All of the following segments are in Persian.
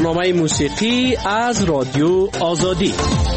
برنامه موسیقی از رادیو آزادی.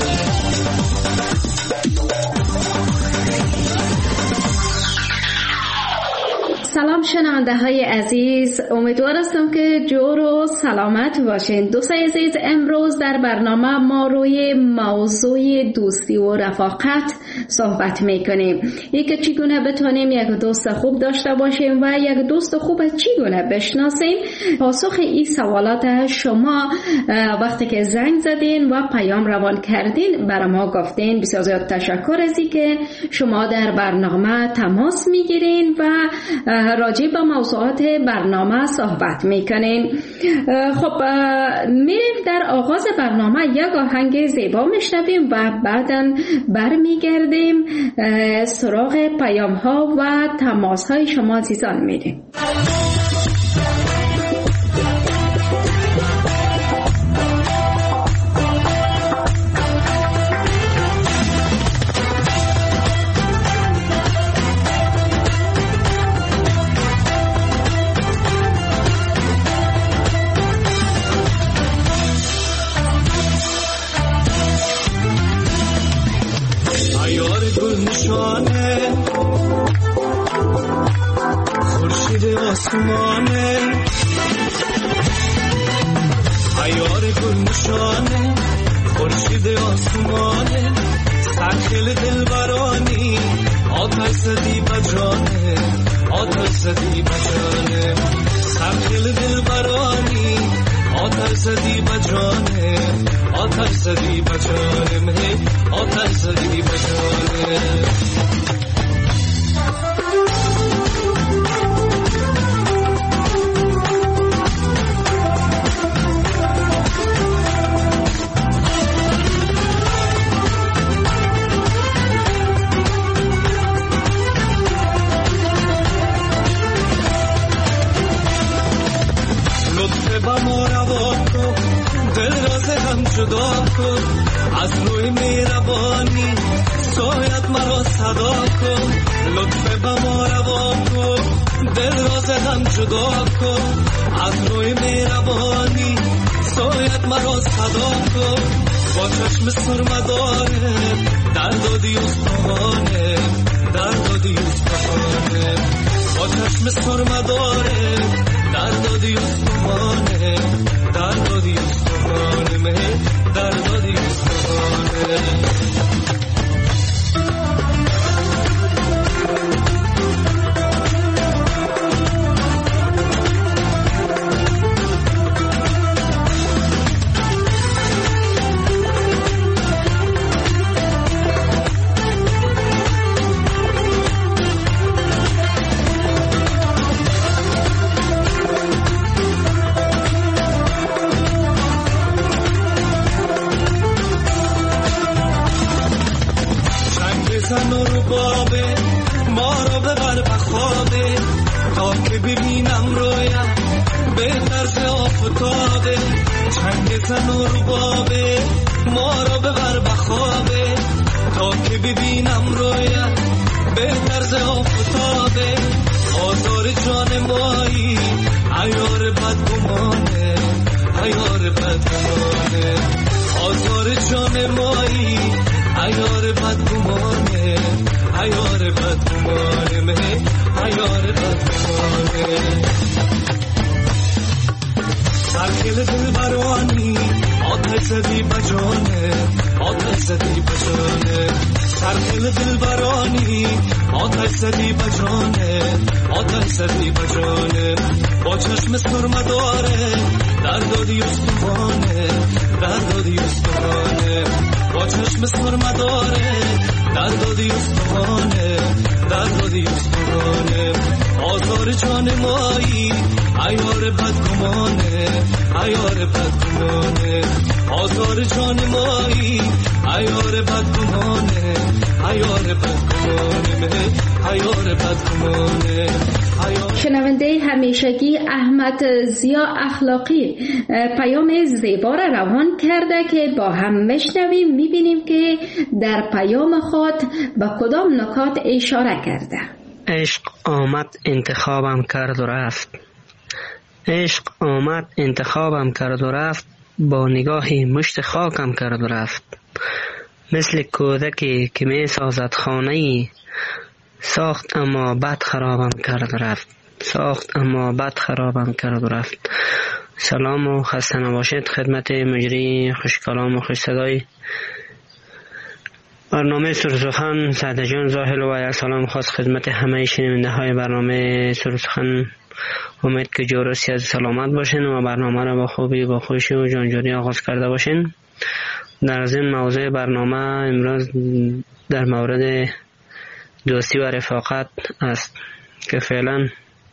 سلام شنونده های عزیز، امیدوار هستم که جور و سلامت باشین. دوستای عزیز، امروز در برنامه ما روی موضوع دوستی و رفاقت صحبت میکنیم. یک چگونه بتونیم یک دوست خوب داشته باشیم و یک دوست خوب چگونه بشناسیم. پاسخ این سوالات شما وقتی که زنگ زدین و پیام روان کردین برای ما گفتین. بسیار زیاد تشکر از اینکه شما در برنامه تماس میگیرین و راجع به موضوعات برنامه صحبت میکنین. خب میریم در آغاز برنامه یک آهنگ زیبا میشنویم و بعداً برمیگردیم سراغ پیام ها و تماس های شما عزیزان میریم. آسمانه عیار گل نشانه خورشید آسمانه سرخیل دلبرانی آتش زدی بجانه آتش زدی بجانه سرخیل دلبرانی آتش زدی بجانه آتش زدی بجانه آتش زدی بجانه جدا کن از روی مهربانی سایت مرا صدا کن لطف به ما روا کن دل راز هم جدا کن از روی مهربانی سایت مرا صدا کن با چشم سرمداره دردادی استخوانه دردادی استخوانه با چشم سرمداره دردادی استخوانه دردادی استخوانه دردادی استخوانه شنونده همیشگی احمد ضیا اخلاقی پیام زیبا را روان کرده که با هم میشنویم. میبینیم که در پیام خود به کدام نکات اشاره کرده. عشق آمد انتخابم کرد و رفت. عشق آمد انتخابم کرد و رفت. با نگاهی مشت خاکم کرد و رفت. مثل کودکی که می سازد خانه‌ای، ساخت اما بد خرابم کرد و رفت. سلام و خسته نباشید خدمت مجری خوش کلام و خوش صدای برنامه سرسخن سعد جان زاهل و سلام خاص خدمت همه شنونده های برنامه سرسخن. امید که جور و سیاد سلامت باشین و برنامه را با خوبی با خوشی و جانجوری آغاز کرده باشین. در ضمن موضوع برنامه امروز در مورد دوستی و رفاقت است که فعلا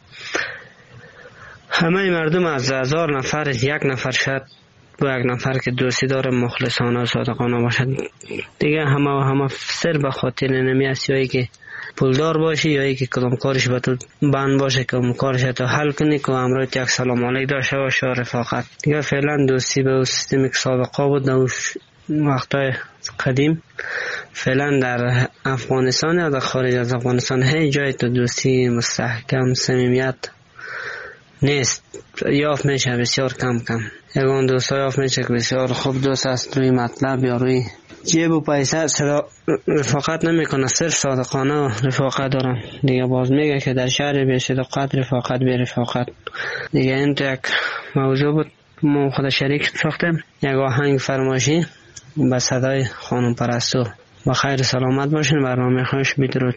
همه مردم از 1000 نفر یک نفر شد با یک نفر که دوستی داره مخلصانه و صادقانه باشد. دیگه همه سر به خاطر نمی است، یا که پولدار باشی یا که کدام کارش به تو بند باشه که اون کارش تو حل کنی که امروز یک سلام علیک داشته باشه و رفاقت. دیگه فعلا دوستی به سیستمی که سابقه بود در وقتای قدیم فعلا در افغانستان یا در خارج از افغانستان هیچ جای تو دوستی مستحکم صمیمیت نیست. یافت میشه بسیار کم. یگان دوست یافت میشه که بسیار خوب دوست است، روی مطلب یا روی جیب و پیسه رفاقت نمیکنه، صرف صادقانه و رفاقت دارن. دیگه باز میگه که در شهر بی صداقت رفاقت بی رفاقت. دیگه این تو یک موضوع بود ما خود شریک ساختیم، یک آهنگ فرمایشی به صدای خانم پرستو. با خیر سلامت باشین. برنامه خوش، بدرود.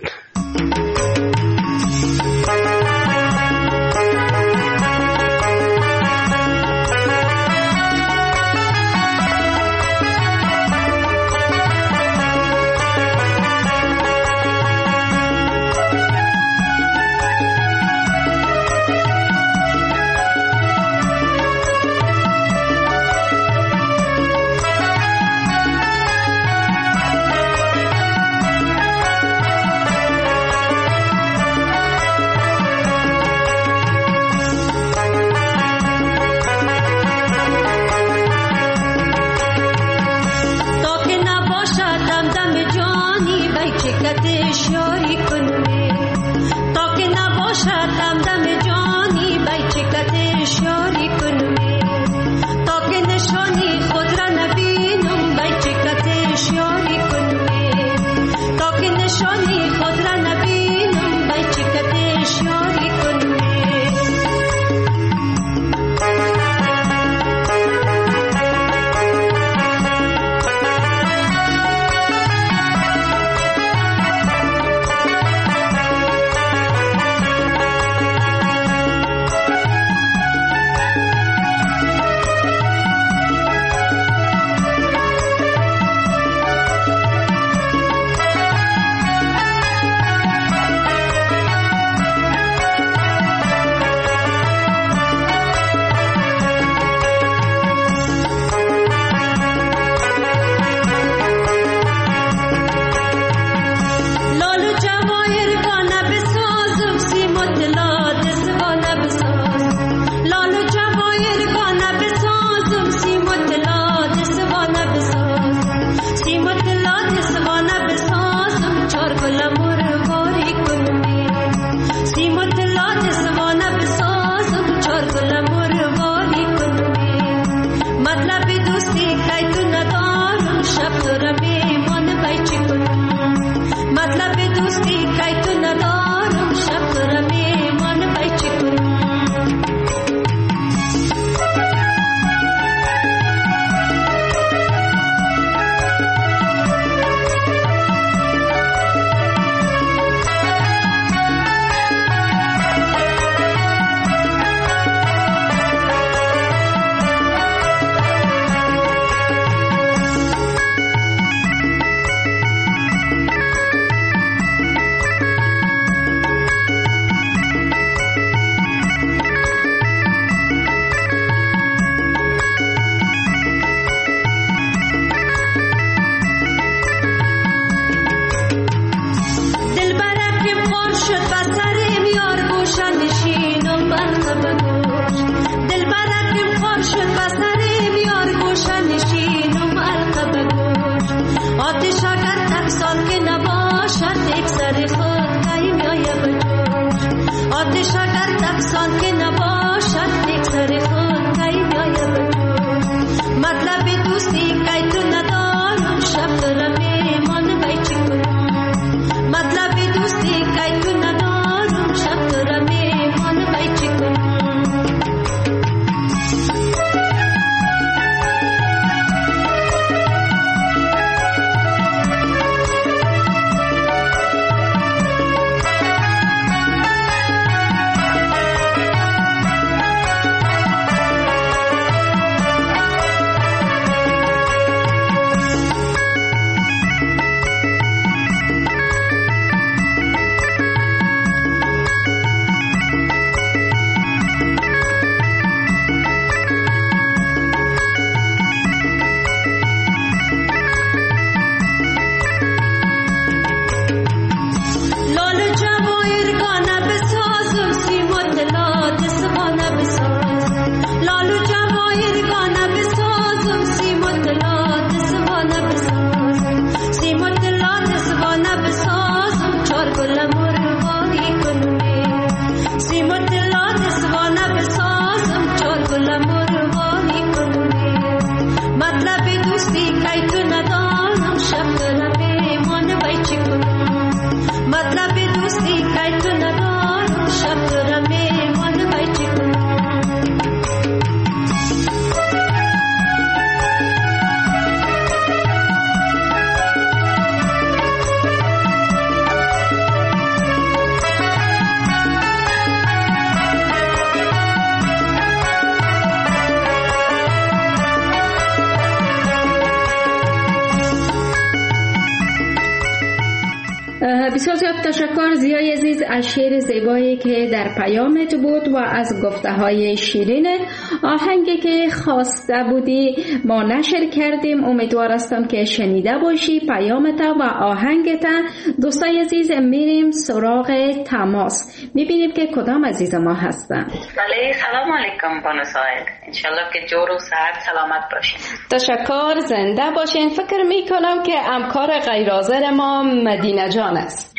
بسیار زیاد تشکر زیای عزیز از شعر زیبایی که در پیامت بود و از گفته های شیرینت. آهنگی که خواسته بودی ما نشر کردیم، امیدوار هستم که شنیده باشی پیامت و آهنگت. دوستای عزیز میریم سراغ تماس، میبینیم که کدام عزیز ما هستن. بله، سلام علیکم بانو ساید، انشالله که جور و صحت سلامت باشین. تشکر، زنده باشین. فکر میکنم که همکار غیر حاضر ما مدینه جان است.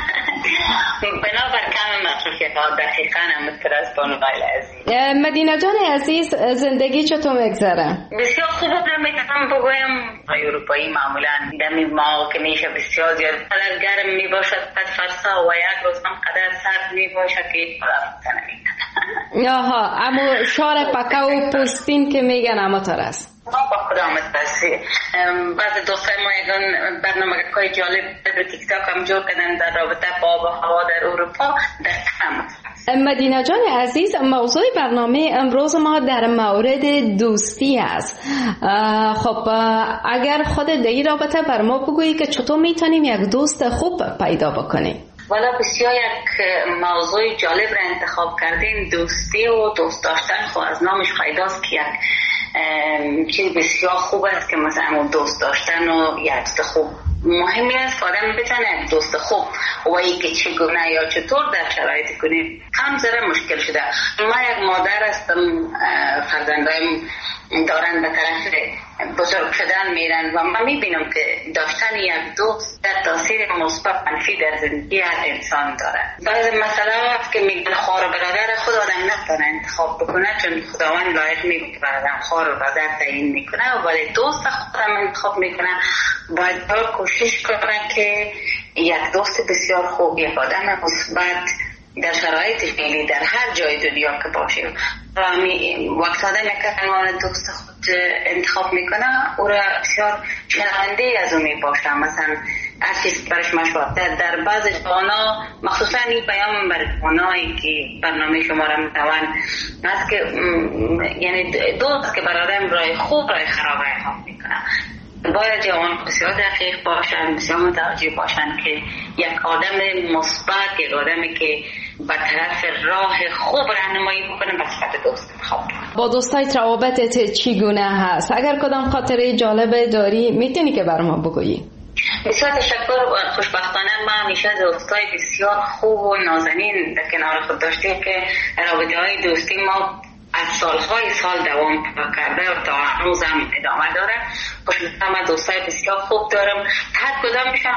بنابر کم مصروفیت‌ها دقیقاً هم از بانو عزیز. مدینه جان عزیز، زندگی چطور میگذره؟ بسیار خوب بود. میتونم بگویم اروپایی معمولاً دمی ما که میشه بسیار زیاد قدر گرم میباشد پس فرسا و یک روز هم قدر سرد میباشد که خدا نمیکنه. آها، اما شار پکه و پوستین که میگن اما تر است. با خدا متبسی. بعض دوستای ما یکان برنامه های جالب در تیک تاک هم جور کردن در رابطه با آب و هوا در اروپا. در تمام مدینه جان عزیز، موضوع برنامه امروز ما در مورد دوستی است. خب اگر خود در این رابطه بر ما بگویی که چطور میتونیم یک دوست خوب پیدا بکنیم؟ والا بسیار یک موضوع جالب را انتخاب کردین. دوستی و دوست داشتن خب از نامش پیداست که یک چیز بسیار خوب است که مثلا دوست داشتن و یک دوست خوب مهمی است که آدم بتونه دوست خوب و ای که چگونه یا چطور در شرایط کنه هم ذره مشکل شده. ما یک مادر هستم، فرزندایم دارن به طرف بزرگ شدن میرن و من میبینم که داشتن یک دوست در تاثیر مثبت منفی در زندگی هر انسان داره. بعض مسئله هست که میگن خواهر و برادر خود آدم نتونه انتخاب بکنه چون خداوند لایق میگه برادر خواهر و برادر تعیین میکنه، ولی دوست خودم انتخاب میکنه. باید کوشش کنه که یک دوست بسیار خوب، یک آدم مثبت در شرایط فعلی در هر جای دنیا که باشیم و وقت آدم یک دوست خود انتخاب میکنه او را بسیار شنونده از اون میباشه. مثلا هر چیز برش مشورت در بعض جوانا، مخصوصا این پیام بر جوانایی که برنامه شما را میتوان است که یعنی دوست که برادر راه خوب راه خراب انتخاب میکنه. باید جوان بسیار دقیق باشن، بسیار متوجه باشن که یک آدم مثبت، یک آدمی که به طرف راه خوب راهنمایی بکنه به صفت دوست خوب. با دوستایت روابطت چگونه هست؟ اگر کدام خاطره جالب داری میتونی که برام بگویی؟ بسیار تشکر. خوشبختانه ما همیشه دوستای بسیار خوب و نازنین در کنار خود داشتیم که رابطه های دوستی ما از سالهای سال دوام کرده و تا هنوز هم ادامه داره. خوشبختانه دوستای بسیار خوب دارم، هر کدامشان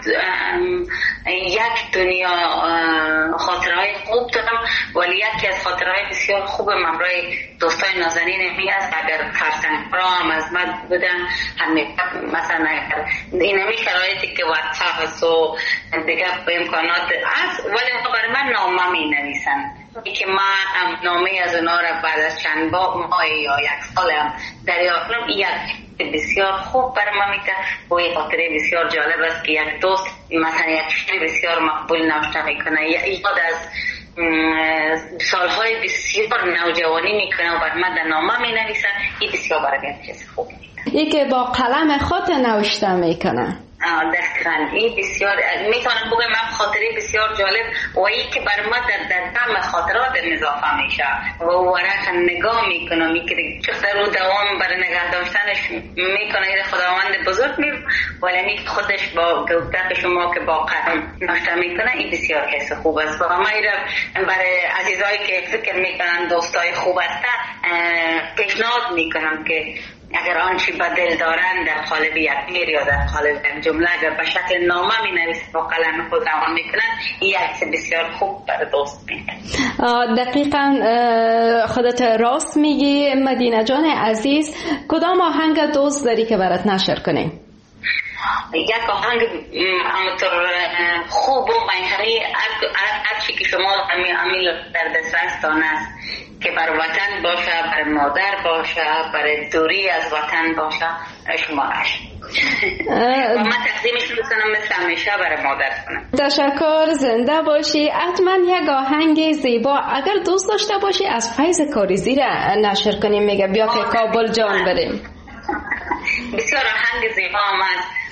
یک دنیا خاطرهای خوب دارم، ولی یکی از خاطرهای بسیار خوب همراه دوستای نازنین می است. اگر فرزندان هم از من بودن مثلا اینمی شرایطی که واتساپ است و دیگه امکانات است، ولی برای من نامه می نویسن که من نامه از اونا را بعد از چند ماه یا یک سال هم دریافت کنم. یک بسیار خوب برای من میگه و یک خاطره بسیار جالب است که یک دوست مثلا یک شعر بسیار مقبول نوشته میکنه، یاد از سالهای بسیار نوجوانی میکنه و برای من در نامه می نویسن. این بسیار برای من چیز خوب میگه، یکی با قلم خط نوشته میکنه. دقیقاً این بسیار میتونم بگم من خاطره بسیار جالب و این که برای ما در دم خاطرات اضافه میشه و ورق نگاه میکنم میگه چقدر رو دوام برای نگاه داشتنش میکنه. این خداوند بزرگ ولی خودش با گفتن شما که با قلم نوشته میکنه این بسیار حس خوب است. و ما برای عزیزایی که فکر میکنن دوستای خوب هستن پیشنهاد میکنم که اگر آنچه به دل دارن در قالب یک شعر یا در قالب یک جمله اگر به شکل نامه می نویسن با قلم خود روان میکنن، این عکس بسیار خوب برای دوست میکنه. دقیقاً خودت راست میگی مدینه جان عزیز. کدام آهنگ دوست داری که برات نشر کنیم؟ یک آهنگ همونطور خوب و منحنی هر چی که شما امیل در دسترستان است که بر وطن باشه، بر مادر باشه، بر دوری از وطن باشه شمارش و من تقدیمش میکنم مثل همیشه برای مادر کنم. تشکر، زنده باشی. حتما یک آهنگ زیبا اگر دوست داشته باشی از فیض کاریزی را نشر کنیم. میگه بیا که کابل جان بریم. بسیار آهنگ زیبا هم است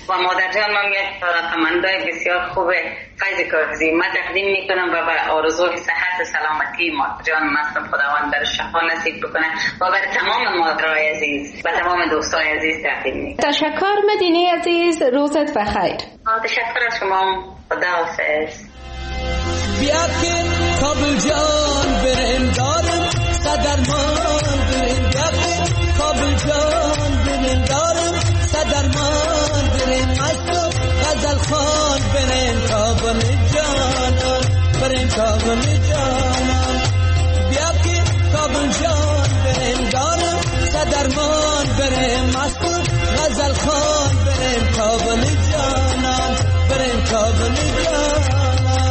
و مادر جان من یک رقمندای بسیار خوب فیض کاغذی من تقدیم میکنم و به آرزوی صحت سلامتی مادر جان مستم خداوند در شفا نصیب بکنه و برای تمام مادرای عزیز و تمام دوستای عزیز تقدیم میکنم. تشکر مدینه عزیز، روزت بخیر. تشکر از شما، خداحافظ. بیا که کابل جان بریم دارم صدرمان بریم، بیا که کابل جان بریم دارم صدرمان بریم، مستو غزل خان بریم کابل جانان بریم کابل جانان. بیا که کابل جان بریم دارم صدرمان بریم، مستو غزل خان بریم کابل جانان بریم کابل جانان.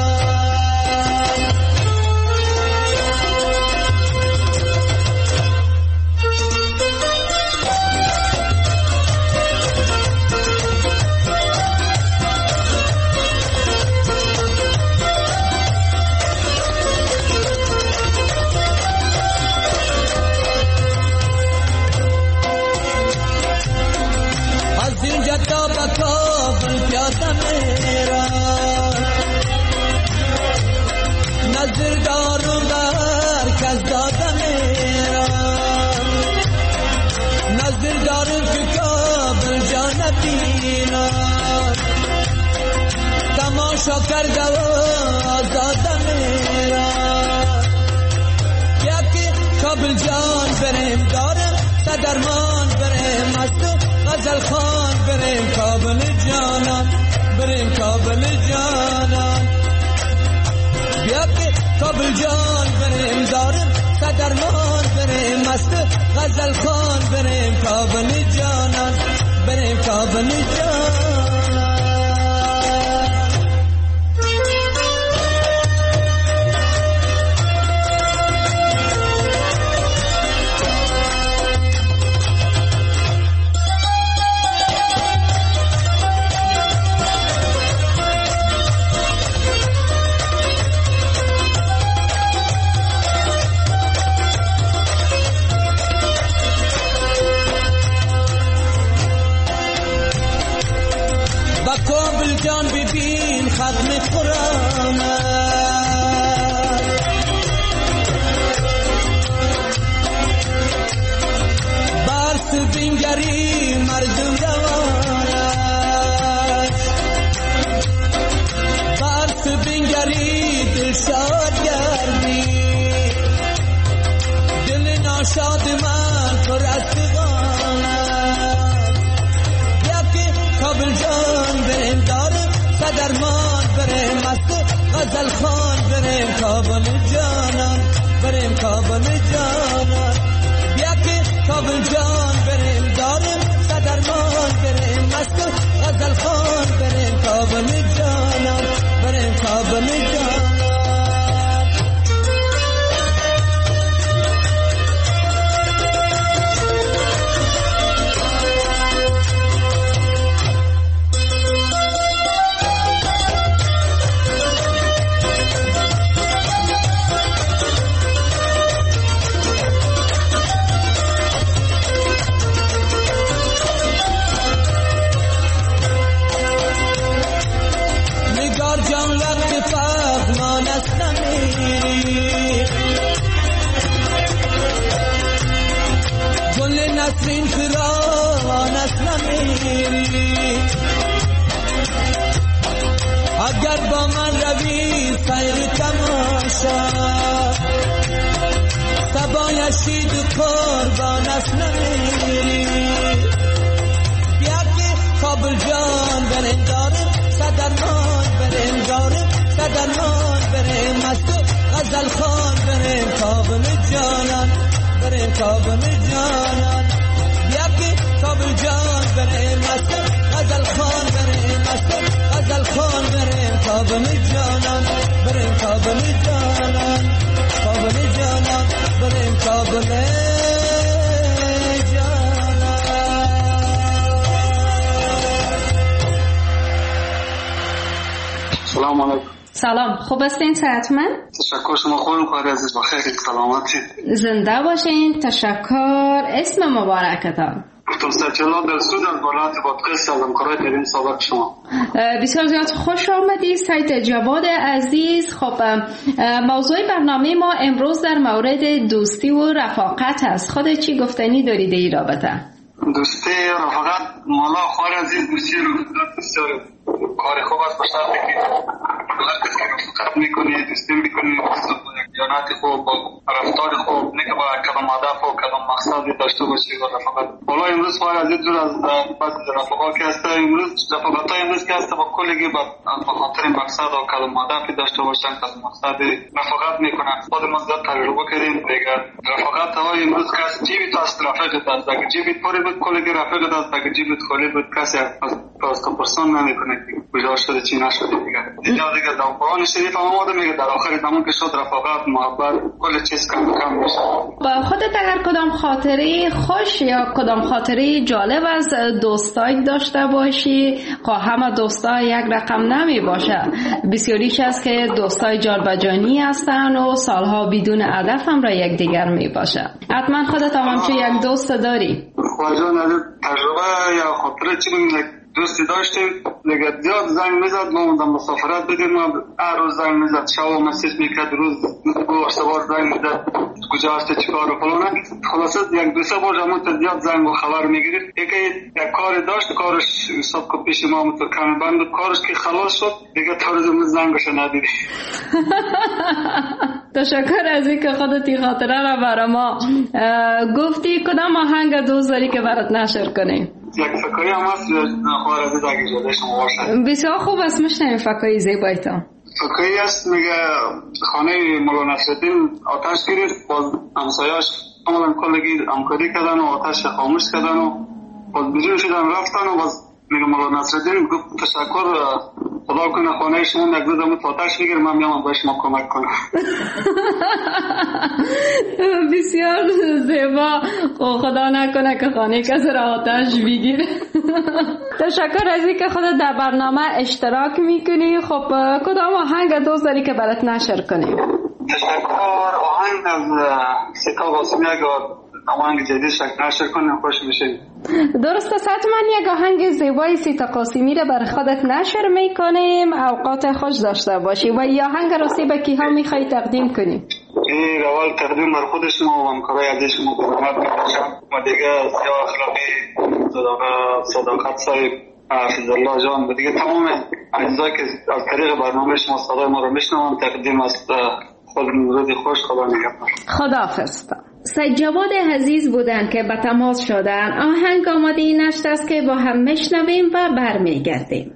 تا به کابل پیاده میرم، نظر دارم در کس داده میرم، نظر دارم که کابل جان بینم، تماشا کرده و آزاده میرم. یکی کابل جان بریم دارم صدرمان بریم، مستو غزل خان بریم کابل جانان بریم کابل جانان. بیا که کابل جان بریم دارم صدرمان بریم، مست غزل خان بریم کابل جانان بریم کابل جانان. جان ببین ختم قرآن برس بینگری مردم روان برس بینگری دل شاد گردی دل ناشاد من پر از فغان. یکی کابل جان بریم دارم صدرمان بریم، مست غزل خان بریم کابل جانان بریم کابل جانان. بیا که کابل جان بریم دارم صدرمان بریم، مست غزل خان بریم کابل جانان بریم کابل جانان. نسرین فراوان است نمیری، اگر با من روی سیر تماشا تبایشی دو قربان است نمیری. بیا که کابل جان بریم دارم صدرمان بریم دارم صدرمان بریم، مستو غزل خان بریم کابل جانان بریم کابل جانان. بیا که کابل جان بریم مستو غزل خان بریم، مستو غزل خان بریم کابل جانان بریم کابل جانان کابل جانان بریم کابل جانان. سلام علیکم. سلام، خوب هستین؟ صحتمند؟ تشکر، شما خوبین؟ خواهر عزیز بخیر، سلامتی. زنده باشین. تشکر. اسم مبارکتان؟ دکتر سچلا در سودان ولایت بادغیس هستم. کارای در این سابق شما بسیار زیاد خوش آمدید سید جواد عزیز. خب موضوع برنامه ما امروز در مورد دوستی و رفاقت است. خودت چی گفتنی دارید این رابطه؟ دوستی رفاقت مولا خوار عزیز دوستی رو بسیار کار خوب است. باشد که هر کسی رفاقت میکنی دوستی میکنی دیانت خوب با رفتار خوب نه که با کدام هدف و کدام مقصدی داشته باشی و رفاقت. حالا امروز خوار عزیز دور از بحث رفاقت که هست. امروز رفاقت های امروز که هست با کلگی با خاطر مقصد و کدام هدفی داشته باشن کدام مقصدی رفاقت میکنن. خود ما زیاد تجربه کردیم دیگه. رفاقت های امروز که هست جیبی تو است رفاقت است. اگه جیبی پره بود کلگی رفاقت است. اگه جیبی خالی بود کسی از پرسان نمیکنه کجا شده چی نشده دیگه. دیگه در قرآن شریف هم آمده میگه در آخر زمان که شد رفاقت محبت کل چیز کم میشه. با خودت اگر کدام خاطره خوش یا کدام خاطره جالب از دوستای داشته باشی، همه دوستا یک رقم نمی باشه. بسیاریش است که دوستای جانبجانی هستن و سالها بدون هدف هم را یکدیگر می باشه. حتما خودت هم همچون یک دوست داری. خواجان از تجربه یا خاطره چی بگیم دوستی داشتیم دیگه. زیاد زنگ میزد ما موندم مسافرت بدیم هر روز زنگ میزد شب و مسیج میکرد روز سوار زنگ میزد کجا هستی چیکار و فلانه. خلاصه یک دو سه بار همون زیاد زنگ و خبر میگیرید. یک کاری داشت کارش حساب که پیش ما تو کمی بند کارش که خلاص شد دیگه تا روز زنگش ندیدی. تشکر از اینکه خودت این خاطره را برای ما گفتی. کدام آهنگ دوست داری که برات نشر کنیم؟ یک فکایی هم هست خواه رزید اگه جاده شما باشد. بسیار خوب است میشنیم فکایی زیبایی تا. فکایی هست میگه خانه مولا نصرالدین آتش گرفت باز همسایاش عملا کلگی همکاری کردن و آتش خاموش کردن و باز بیرون شدن رفتن و باز میگه مولا نصرالدین گفت تشکر خدا کنه خانه شما یک روز همون آتش بگیر من میام باید شما کمک کنم. بسیار زیبا. خدا نکنه که خانه کسی را آتش بگیره. تشکر از اینکه خودت در برنامه اشتراک میکنی. خب کدام آهنگ دوست داری که برات نشر کنیم؟ تشکر. آهنگ از سیتا قاسمی اگه آهنگ جدید شکل نشر کنیم خوش میشه. درسته حتما یک آهنگ زیبای سیتا قاسمی را برای خودت نشر میکنیم. اوقات خوش داشته باشی. و یا آهنگ راستی به کیها میخوای تقدیم کنیم؟ این اول تقدیم بر خود شما و همکارای عزیز شما به خدمت میباشم و دیگه سیاه اخلاقی صداقت صاحب حفظ الله جان و دیگه تمام عزیزایی که از طریق برنامه شما صدای ما رو میشنوم تقدیم است. خود روز خوش. خدا نگهدار. خداحافظ. سید جواد عزیز بودن که به تماس شدن. آهنگ آماده نشت است که با هم میشنویم و برمیگردیم.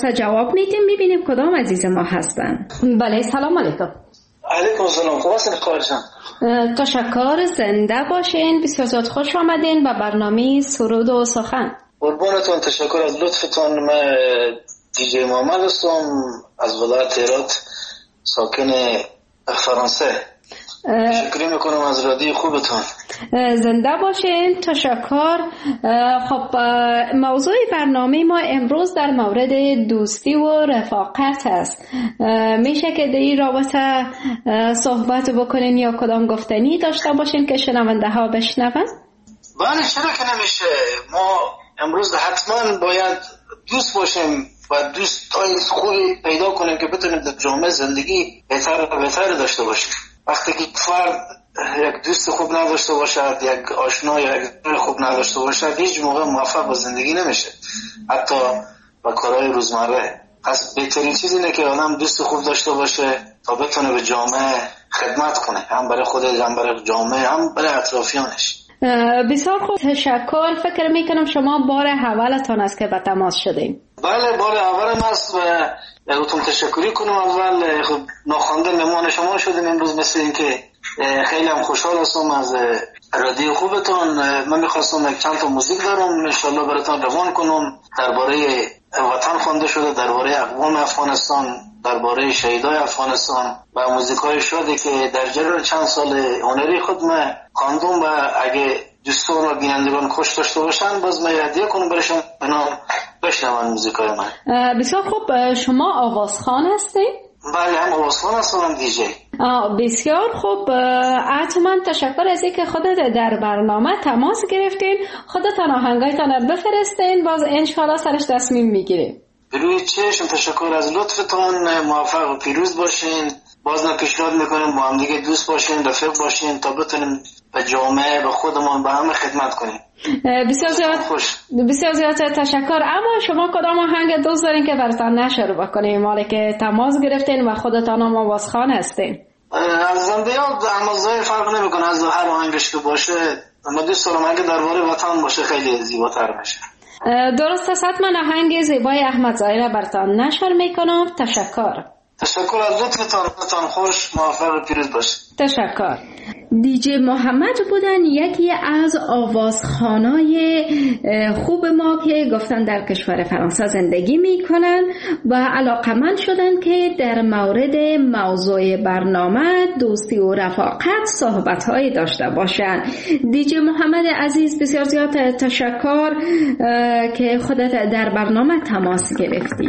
پرسه جواب میدیم. میبینیم کدام عزیز ما هستن. بله، سلام علیکم. علیکم السلام. خوب هستین خواهرشان؟ تشکر، زنده باشین. بسیار زیاد خوش آمدین به برنامه سرود و سخن. قربانتون، تشکر از لطفتون. من دیجی محمد هستم از ولایت هرات، ساکن فرانسه. شکری میکنم از رادیو خوبتون. زنده باشین. تشکر. خب موضوع برنامه ما امروز در مورد دوستی و رفاقت است. میشه که در این رابطه صحبت بکنین یا کدام گفتنی داشته باشین که شنونده ها بشنون؟ بله، چرا که نمیشه. ما امروز حتما باید دوست باشیم و دوستای خوبی پیدا کنیم که بتونیم در جامعه زندگی بهتر داشته باشیم. وقتی که فرد یک دوست خوب نداشته باشد، یک آشنا یا یک خوب نداشته باشد، هیچ موقع موفق به زندگی نمیشه، حتی با کارهای روزمره. پس بهترین چیز اینه که آدم دوست خوب داشته باشه تا بتونه به جامعه خدمت کنه، هم برای خودش، هم برای جامعه، هم برای اطرافیانش. بسیار خوب، تشکر. فکر میکنم شما بار اولتان است که به تماس شدیم. بله، بار اولم است و یادتون تشکری کنم. اول خب ناخوانده مهمان شما شدیم امروز، مثل این که خیلی هم خوشحال هستم از رادیو خوبتون. من میخواستم یک چند تا موزیک دارم انشالله براتون روان کنم، درباره وطن خوانده شده، درباره اقوام افغانستان، درباره شهیدای افغانستان و موزیکای شده که در جریان چند سال هنری خود من خواندم و اگه دوستان و بینندگان خوش داشته باشن باز من هدیه کنم برشون اینا بشنون موزیکای من. بسیار خوب. شما آوازخوان هستید؟ بله، هم آوازخوان هستم، هم دیجی. بسیار خوب. حتما تشکر از اینکه خودت در برنامه تماس گرفتین. خودتان آهنگایتان رو بفرستین، باز انشالله سرش تصمیم میگیریم. روی چشم. تشکر از لطفتان. موفق و پیروز باشین. باز پیشنهاد میکنیم با هم دیگه دوست باشین، رفیق باشین تا بتونیم به جامعه، به خودمون، به همه خدمت کنیم. بسیار زیاد تشکر. اما شما کدام آهنگ دوست دارین که براتون نشر بکنیم، مالی که تماس گرفتین و خودتان هم آوازخوان هستین؟ از زنده ها آموزهای فرق نمیکنه، از هر آهنگش که باشه. ما دوست دارم اگه درباره وطن باشه خیلی زیباتر میشه. درست است. من آهنگ زیبای احمد ظاهر براتون نشر میکنم. تشکر از لطفتان. خوش، موفق و پیروز باشه. تشکر. دیجی محمد بودن، یکی از آوازخوانای خوب ما که گفتن در کشور فرانسه زندگی میکنن و علاقمند شدن که در مورد موضوع برنامه دوستی و رفاقت صحبت‌هایی داشته باشن. دیجی محمد عزیز، بسیار زیاد تشکر که خودت در برنامه تماس گرفتی.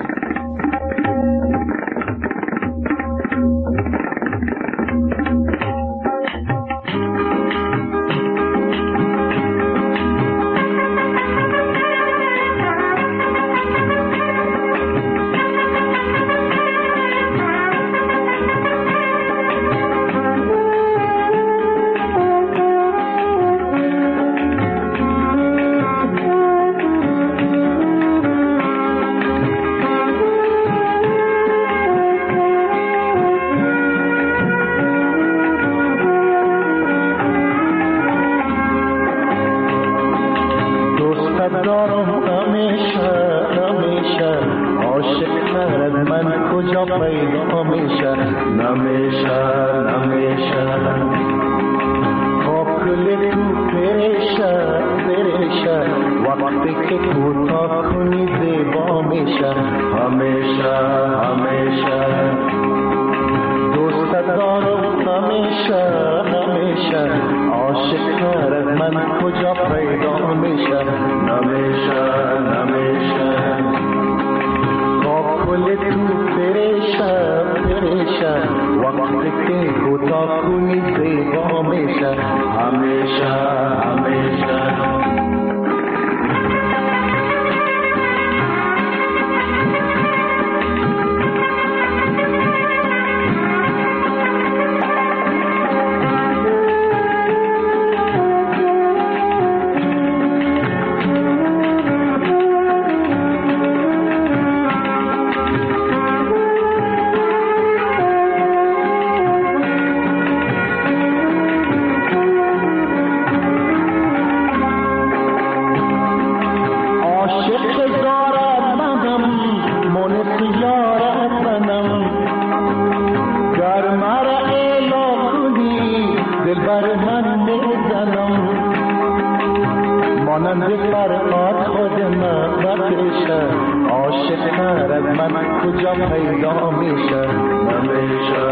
خنده فرهاد خود محبتشه، عاشق تر از من کجا پیدا میشه. نمیشه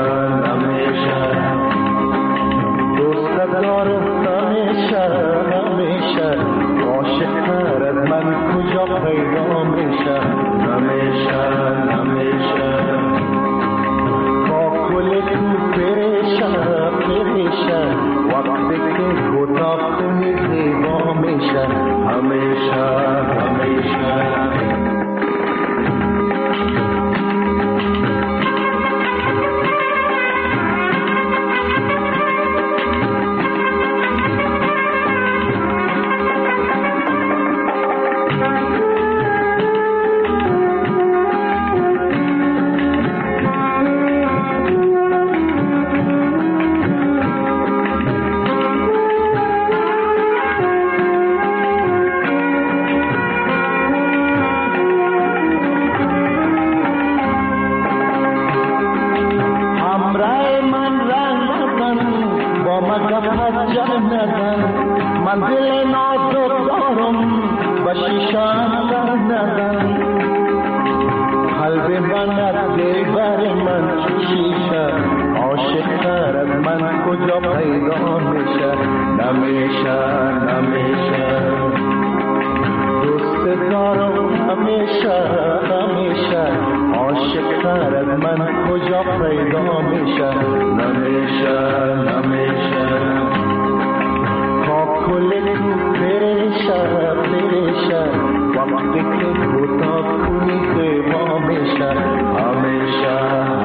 دوست دارم نمیشه، عاشق تر از من کجا پیدا میشه. نمیشه با کل تو پریشه وقتی که گوتا کنی زیبا میشه. همیشه منزل نازک دارم و شیشان ندارم، قلب من از دلبر من شیشه، عاشق تر از من کجا پیدا میشه. نمیشه دوست دارم همیشه، عاشق تر از من کجا پیدا میشه. نمیشه کل تو پریشه وقتی که گوتا کنی زیبا میشه. همیشه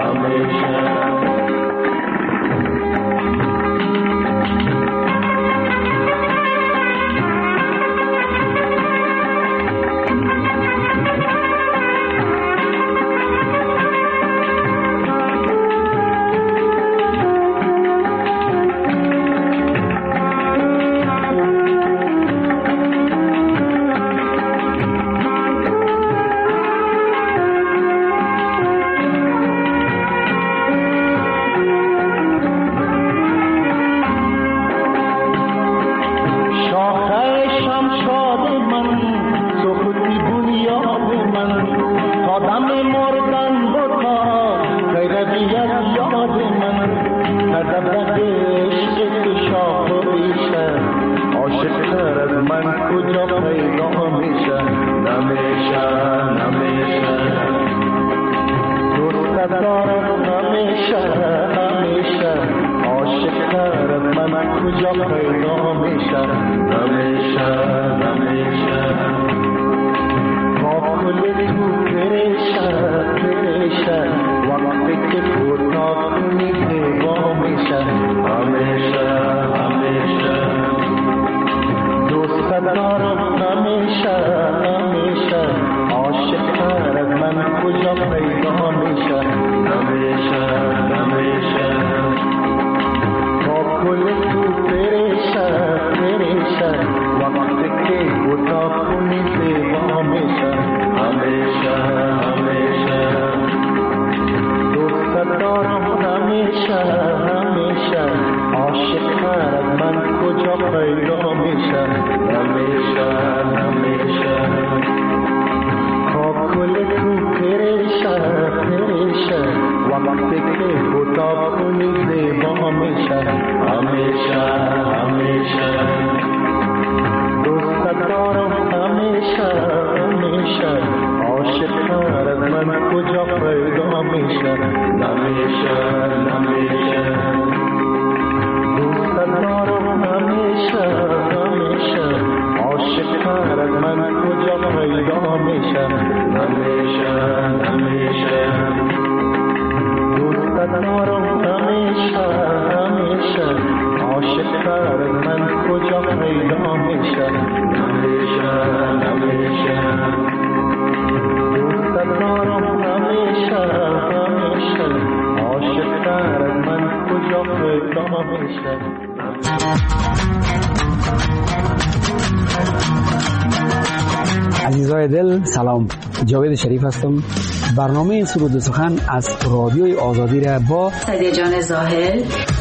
عزیزای دل سلام، جاوید شریف هستم. برنامه سرود سخن از رادیوی آزادی را با سعدیه جان زاهد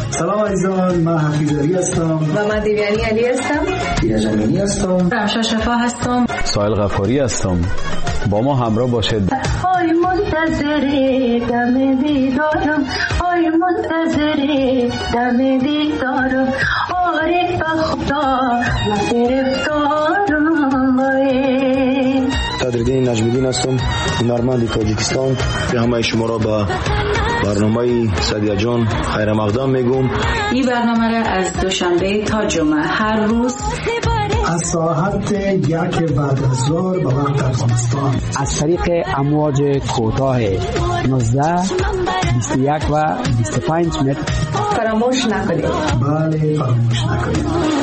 سلام عزیزان، من حفیظ علی هستم و من دیویانی علی هستم. دینا جمیلی هستم. رمشا شفا هستم. سایل غفاری هستم. با ما همراه باشید. آی منتظر دم دیدارم، آی منتظر دم دیدارم، عارف خدا گرفتارم. صدرالدین نجم‌الدین هستم، هنرمند تاجیکستان. به همه شما را به برنامه سعدیه جان خیر مقدم میگم. این برنامه را از دوشنبه تا جمعه هر روز از ساعت 1 بعد از ظهر به وقت افغانستان از طریق امواج کوتاه 19 21 و 25 متر فراموش نکنید. بله، فراموش نکنید.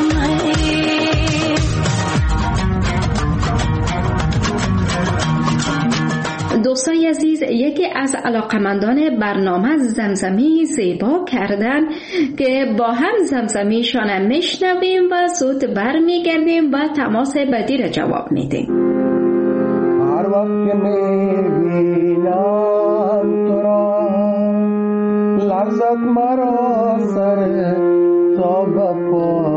دوستای عزیز، یکی از علاقمندان برنامه زمزمی زیبا کردن که با هم زمزمیشان میشنویم و زود برمیگردیم و تماس بعدی را جواب میدیم. هر وقت که میبینم تو را لرزد مرا سر تا بپا،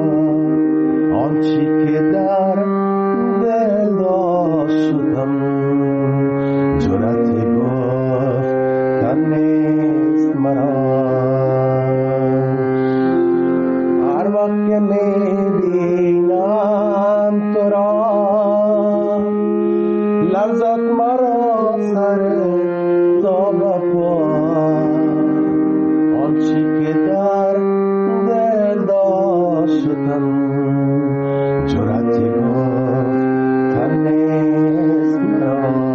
آنچی که در دل داشتم جرأت گفتن نیست مرا. هر وقت که میبینم تو را لرزد مرا سر تا بپا، آنچی که در دل داشتم جرأت گفتن نیست مرا.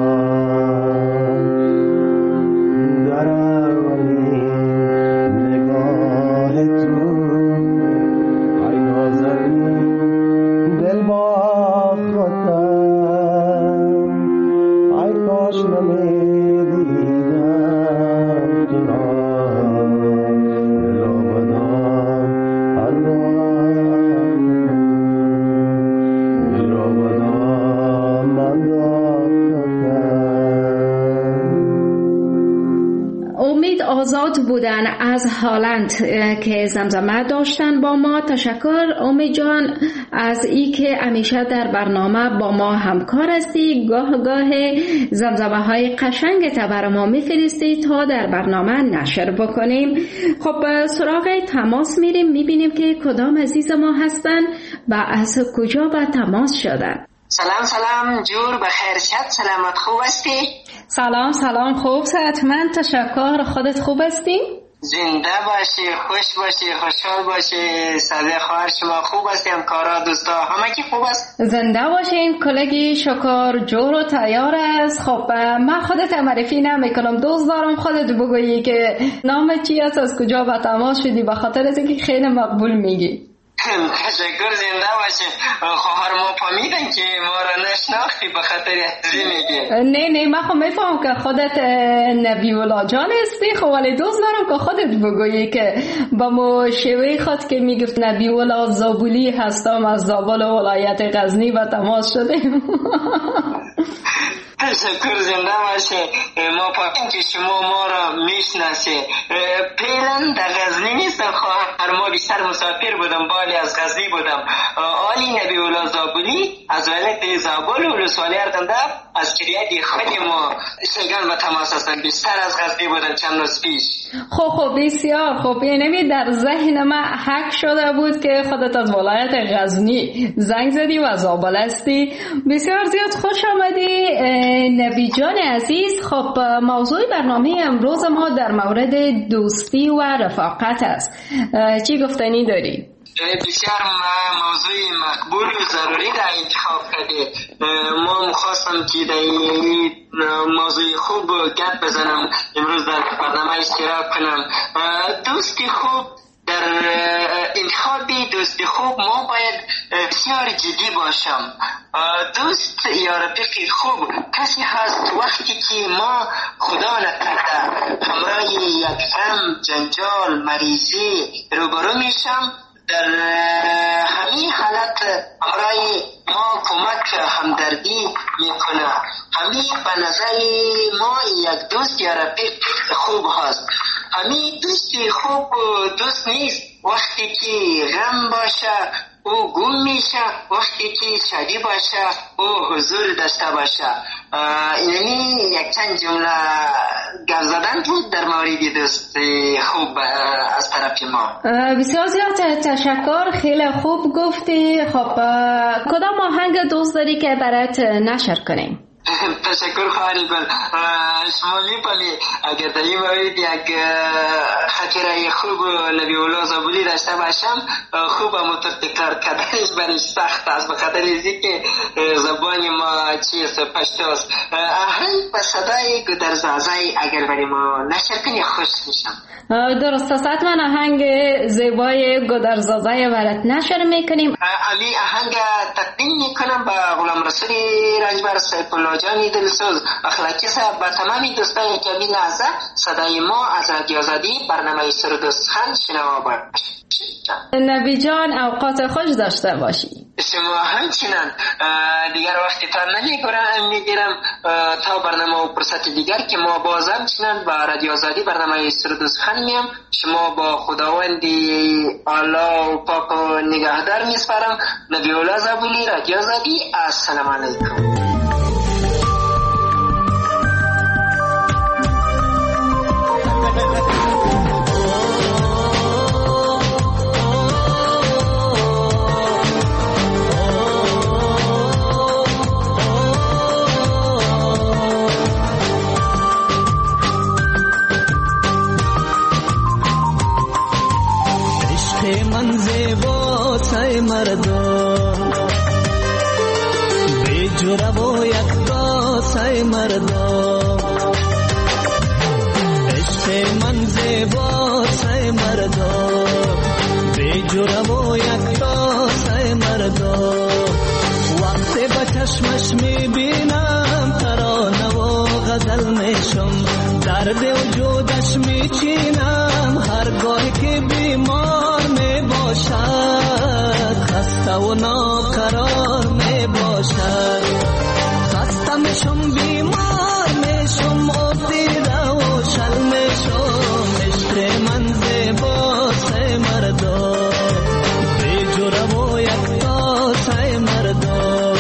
آزاد بودن از هالند که زمزمه داشتن با ما. تشکر امید جان از ای که همیشه در برنامه با ما همکار هستی. گاه زمزمه های قشنگ تا بر ما میفرستی تا در برنامه نشر بکنیم. خب سراغ تماس میریم، میبینیم که کدام عزیز ما هستن و از کجا به تماس شدن. سلام جور بخیر شد، سلامت خوب هستی؟ سلام خوب صحتمند، تشکر. خودت خوب هستی؟ زنده باشی، خوش باشی، خوشحال باشی. صدای خواهر شما خوب هستی؟ همکارا دوستا همه کی خوب است؟ زنده باشین. کلگی شکر جور و تیار است. خب من خودت معرفی نمیکنم، دوست دارم خودت بگویی که نام چی است، از کجا به تماس شدی، به خاطر از اینکه خیلی مقبول میگی. تشکر، زنده باشی. خواهر ما فهمیدن که ما را نشناختی به خاطر ازی میگی. نه من خب میفهم که خودت نبی الله جان هستی، خب ولی دوست دارم که خودت بگویی که با ما شیوه خود که میگفت نبی الله زابلی هستم، از زابل ولایت غزنی و تماس شدیم. تشکر، زنده باشه. ما فهمیدیم که شما ما را میشناسی. پیلن در غزنی نیستم، خواهر ما بیشتر مسافر بودم، بالی از غزنی بودم. آلی نبی الله زابلی از ولایت زابل و رساله اردنده از شریعت خود ما شگان و تماس هستن، بیشتر از غزنی بودن چند روز پیش. خب بسیار خوب. یعنی در ذهن من حک شده بود که خودت از ولایت غزنی زنگ زدی و زابل هستی. بسیار زیاد خوش آمدی نبی جان عزیز. خب موضوع برنامه امروز ما در مورد دوستی و رفاقت است. چی گفتنی داری؟ بسیار موضوع مقبول و ضروری را انتخاب کردی. ما مخواستم که در این موضوع خوب گپ بزنم، امروز در برنامه اشتراک کنم. دوستی خوب، در انتخاب دوستی خوب ما باید بسیار جدی باشم. دوست یا رفیق خوب کسی هست وقتی که ما خدا نکرده همراه یک غم، جنجال، مریضی روبرو میشم، در همین حالت همراه ما کمک همدردی میکنه. همین به نظر ما یک دوست یا رفیق خوب هست. همین دوستی خوب دوست نیست. وقتی که غم باشه او گم میشه، وقتی که شادی باشه او حضور داشته باشه. یعنی یک چند جمله گپ زدن بود در مورد دوست خوب از طرف ما. بسیار زیاد تشکر، خیلی خوب گفتی. خب کدام آهنگ دوست داری که برات نشر کنیم؟ تشکر خواهری گل. شما می‌پلی اگر در این مورد یک خاطره خوب نبی الله زابلی داشته باشم، خوب همونطور تکرار کردنش برش سخت است، به خاطر اینکه که زبان ما چیست پشتوست. آهنگ به صدای گودرزازای اگر برای ما نشر کنی خوش میشم. درست است، حتما آهنگ زیبای گودرزازای برات نشر میکنیم. علی آهنگ تقدیم میکنم به غلام رسول رنجبر سیف الله جانی دلسوز اخلاقی صاحب، با تمامی دوستان که بی لحظه صدای ما از رادیو آزادی برنامه سرود و سخن شنوا باشید. نبی جان اوقات خوش داشته باشی. شما همچنان. دیگر وقتی تا نمیگیرم تا برنامه و فرصت دیگر که ما باز همچنان با رادیو آزادی برنامه سرود و سخن میم. شما با خداوندی الله و پاک و نگهدار میسپارم. نبی الله زابلی، رادیو آزادی. السلام علیکم. مردم بیجوره و یک تاسه مردم، عشق من زیباسه مردم بیجوره و یک تاسه مردم. وقتی به چشمش میبینم ترانه و غزل میشم، درد وجودش میچینم هرگاه که بیمار میباشد، خسته و ناقرار میباشد. خسته میشم بیمار میشم افتیده و شل میشم، عشق من زیباسه مردم بیجوره و یک تاسه مردم.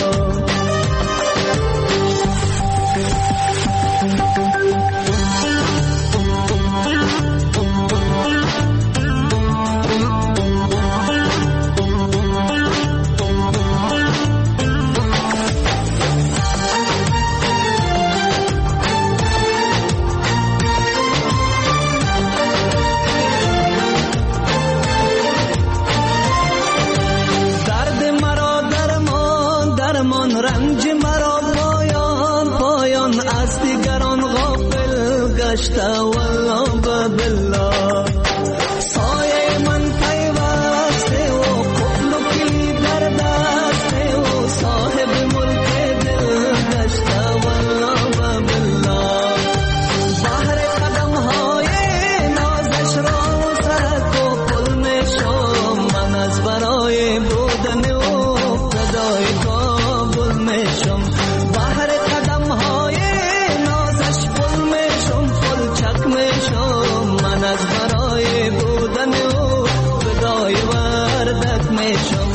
رنج مرا پایان پایان از دیگران غافل گشته والله بالله. سایه من پیوسته و قفل و کلید در دسته و صاحب ملک دل گشته والله بالله. بحر قدم های نازش را سرک و پل میشم، من از برای بودن و فدای کابل میشم. بحر قدم های نازش پل میشم، پل چک میشم، من از برای بودن و فدای وردک میشم.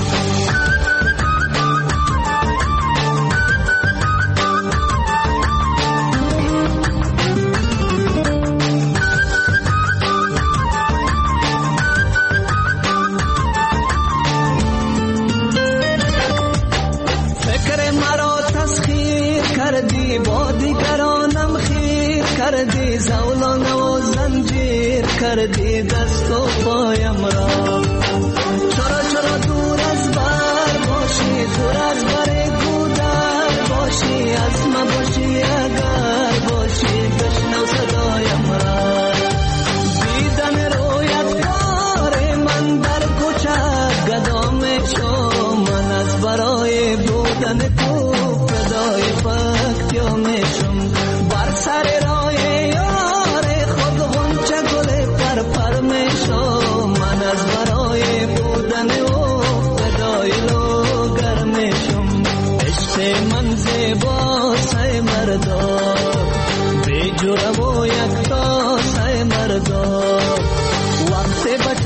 با دیگرانم خیر کردی، زولانه و زنجیر کردی دست و پایم را. چرا چرا دور از بر باشی، دور از بر گودر باشی، از ما باشی اگر باشی بشنو صدایم را. دیدن رویت کار من در کوچه گدا میشم، من از برای بودن تو فدای فکتیا میشم. بر سر راه یار خود غنچه گل پر پر میشم، من از برای بودن او فدای لوگر میشم. عشق من زیباسه مردم بیجوره و یک تاسه مردم.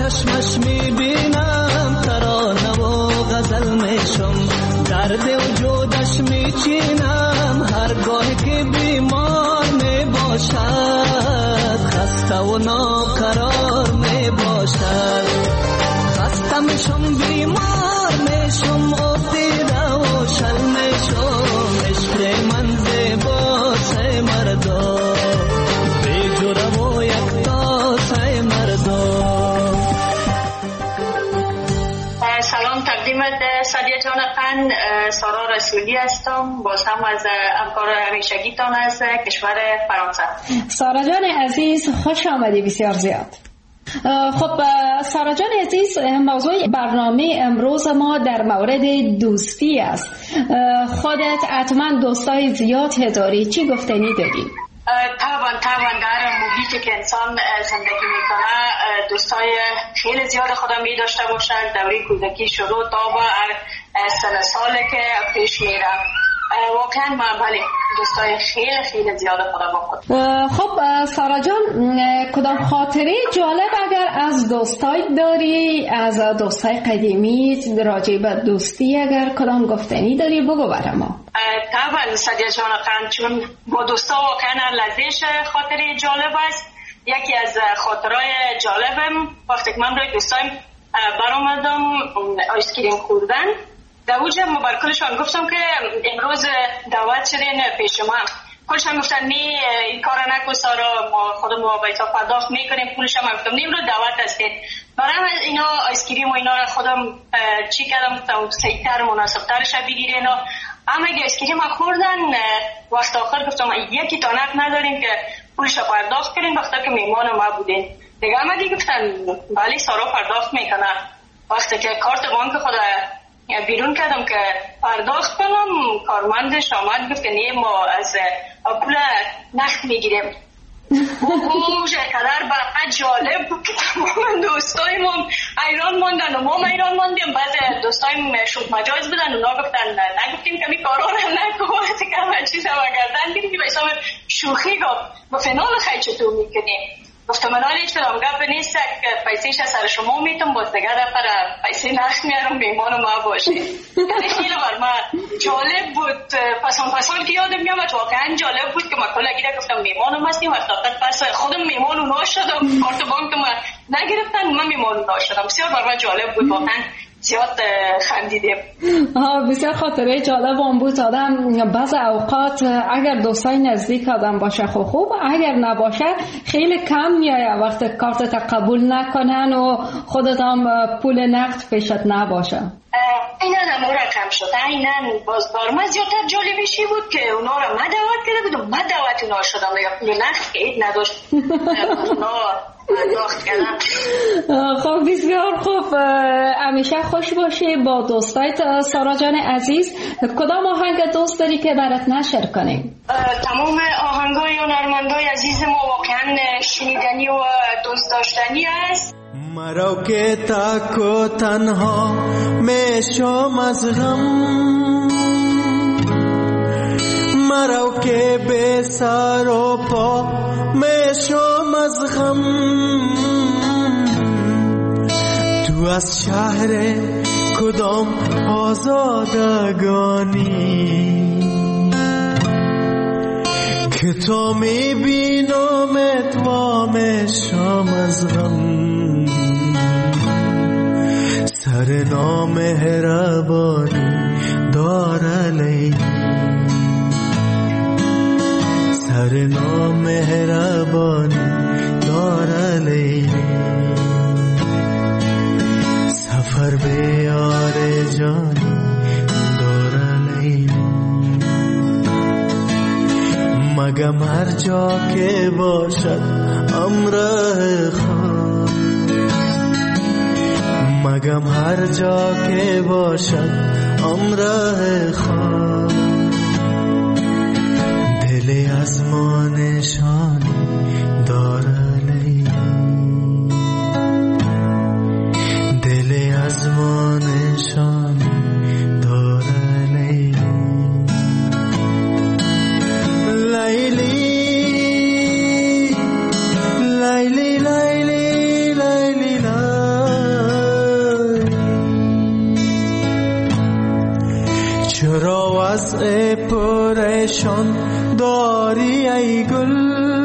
چشمش میبینم ترانه و غزل میشم درد وجودش میچینم هرگاه که بیمار میباشد خسته و ناقرار میباشد خسته میشم بیمار میشم افتیده و شل میشم عشق من زیباست مردم بیجوره و یکتاست مردم. سلام تقدیمت سادیا جان قن، سارا رسولی هستم، باز هم از همکار همیشگیتان از کشور فرانسه. سارا جان عزیز خوش آمدی بسیار زیاد. خب سارا جان عزیز، موضوع برنامه امروز ما در مورد دوستی است. خودت حتما دوستای زیاد داری، چی گفتنی داری؟ طبعا در محیطی که انسان زندگی میکنه دوستای خیلی زیاد خودم می داشته باشند. دوره کودکی شروع تا به سن ساله که پیش میرم واقعا من بله دوستای خیلی زیاد خودم خود. خب سارا جان، کدام خاطره جالب اگر از دوستای داری، از دوستای قدیمی راجع به دوستی اگر کدام گفتنی داری بگو برای ما. طبعا سادیا جان قند، چون با دوستا واقعا لذیذ خاطره جالب است. یکی از خاطرهای جالبم وقتی که من برای دوستایم برآمدم آیسکریم خوردن، در اوجه مبارکلشان گفتم که امروز دعوت شدین پیش ما. کلشان گفتن نی این کار نکن سارا، ما خودمون بایتا پرداخت میکنیم پولش هم گفتم نی امروز دعوت هستید. برای اینا آیسکریم و اینا را خودم چی کردم تا سیتر مناسبترش بگیرین. اما اگه آیسکریم خوردن وقت آخر گفتم یکی تانک نداریم که پولش را پرداخت کنین وقتا که میمان ما بودین. دیگه اما دیگه گفتن بله سارا پرداخت میکنه. وقتی که کارت بانک خود بیرون کردم که پرداخت کنم، کارمندش آمد گفت که نه ما از پول نقد میگیریم. اوه قدر برای جالب بود که تمام دوستایم ایران ماندن و ما ایران ماندیم. بعضی دوستایم شوخ مجاز بودن، اونا گفتن نگفتیم که می کارا رو نکن وقتی که همه چیز رو گردن گیریم به حساب شوخی گفت فنال خیلی چطور میکنیم. گفتم من حالی چطورم گفت نیست که پیسیش از سر شما میتونم باز دیگر دفعه پیسی نخ میارم بیمان ما باشه. یعنی خیلی بر من جالب بود. پسان که یادم میامد واقعا جالب بود که ما کلا گیره گفتم میمانم هستیم و پس خودم میمان اونا شدم، کارت بانک ما نگرفتن من میمان اونا شدم. بسیار بر من جالب بود، واقعا زیاد خندیدیم. بسیار خاطره جالب هم بود. آدم بعض اوقات اگر دوستای نزدیک آدم باشه خوب، اگر نباشه خیلی کم میایه وقت کارت قبول نکنن و خودت هم پول نقد پیشت نباشه. اینا نمورا کم شد. اینا باز برمه زیادتر جالبشی بود که اونا را من دعوت کرده بودم، من دعوت اونا شدم یا پول نقد که اید نداشت اونا داخت کردم. خب بسیار خوب، همیشه خوش باشی با دوستایت. سارا جان عزیز، کدام آهنگ دوست داری که برات نشر کنیم؟ تمام آهنگای هنرمندای عزیز ما واقعا شنیدنی و دوست داشتنی است. مرا که تک و تنها میشم از غم، مرا که به سر و پا میشم از غم، تو از شهر کدام آزادگانی که تو میبینمت و میشم از غم، سر نامهربانی داره لیلی، سر نامهربانی داره لیلی، سفر به یار جانی داره لیلی، مگم هر جا که باشد امره خواست، مگم هر جا که باشد امره خواست، دل از ما نشانی داره لیلی، دل از ما نشانی داره لیلی، لیلی لیلی لیلی لیلی لیلی چرا وضع پریشان داری ای گل،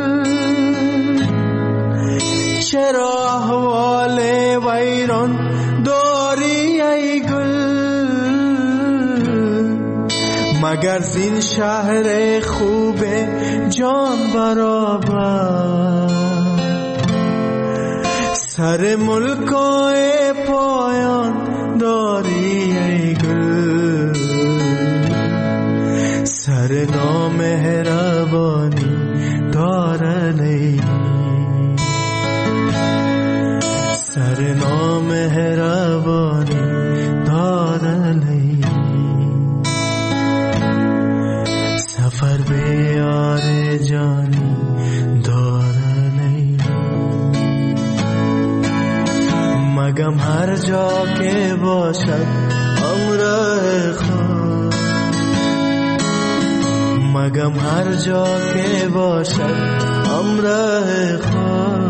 چرا احوال ویران داری ای گل، مگر زین شهر خوب جان برابر سر ملکای پایان داری ای گل، سر نامهربانی دارن ای، سر نامهربانی دارن ای، سفر به یار جانی دارن ای، مگم هر جا که باشد امراه خود، مگم هر جا که باشد امراه خود،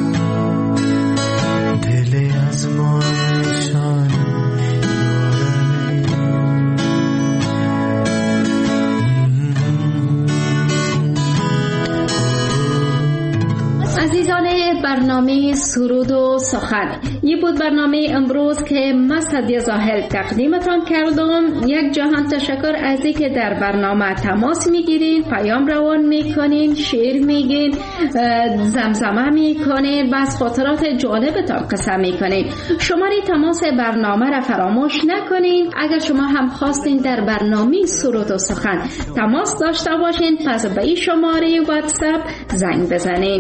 دل از ما نشان عزیزان برنامه سرود و سخن، یه بود برنامه امروز که من سعدیه زاهل تقدیمتان کردم. یک جهان تشکر از اینکه در برنامه تماس میگیرین، پیام روان میکنین، شعر میگین، زمزمه میکنین و از خاطرات جالبتان قصه میکنین. شماره تماس برنامه را فراموش نکنین. اگر شما هم خواستین در برنامه سرود و سخن تماس داشته باشین، پس به این شماره واتساپ زنگ بزنین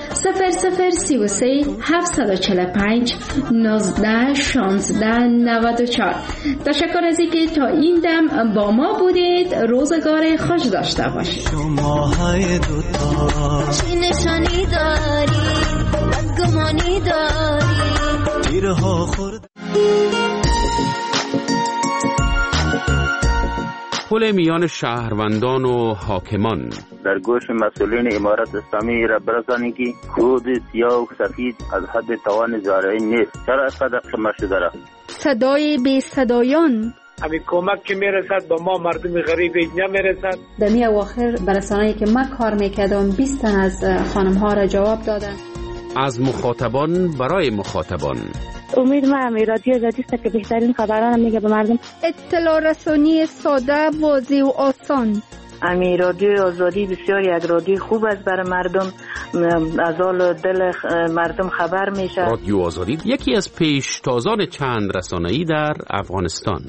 0033 745 19 16 94. تشکر از اینکه تا این دم با ما بودید. روزگار خوش داشته باشید. شماهای دوتا چی نشانی داری، بدگمانی داری، تیرها خورد. پل میان شهروندان و حاکمان. در گوش مسئولین امارت اسلامی را برسانید که خود سیاه و سفید از حد توان زارعین نیست. چرا اینقدر شمار شده را؟ صدای بی صدایان. همین کمک که میرسد با ما مردم غریب نمیرسد. در می اواخر برسانه‌ای که من کار میکردم 20 تن از خانم ها را جواب دادن. از مخاطبان برای مخاطبان. امید ما رادیو آزادی است که بهترین خبران میگه به مردم. اطلاع رسانی ساده، واضح و آسان. رادیو آزادی بسیار یک رادیو خوب است برای مردم، از حال دل مردم خبر میشه. رادیو آزادی یکی از پیشتازان چند رسانه‌ای در افغانستان.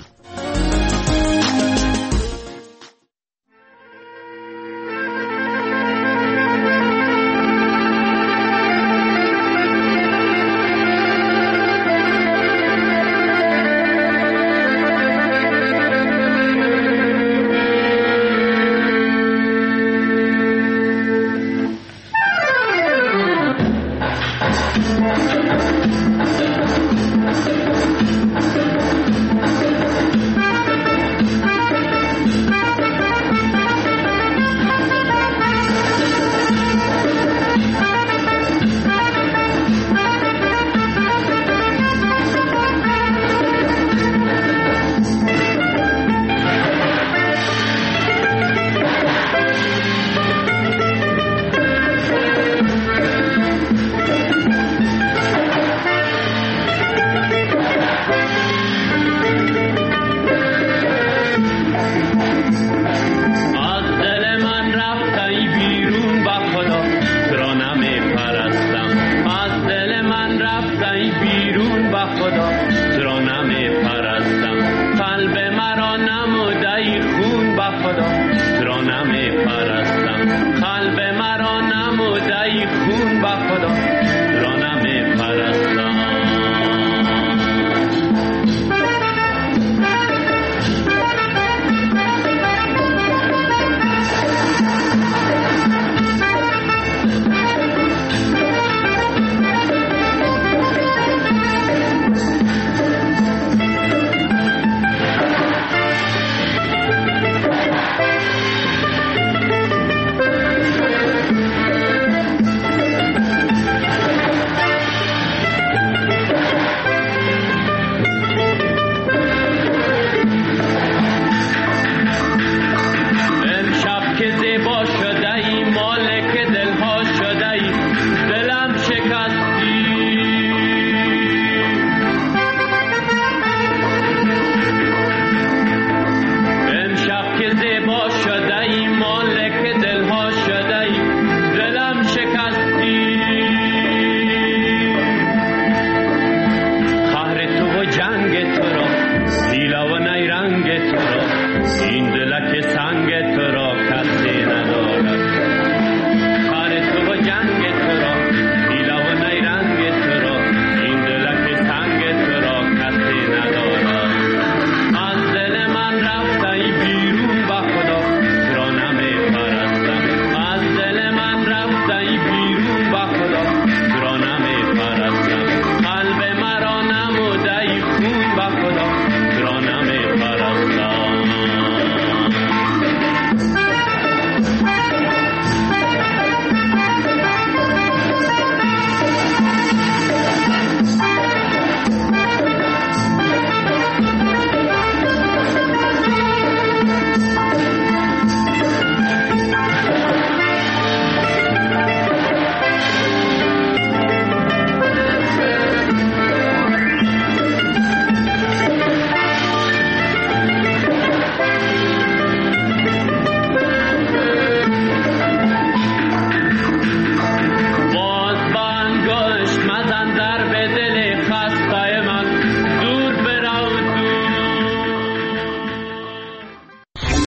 دلک سنگ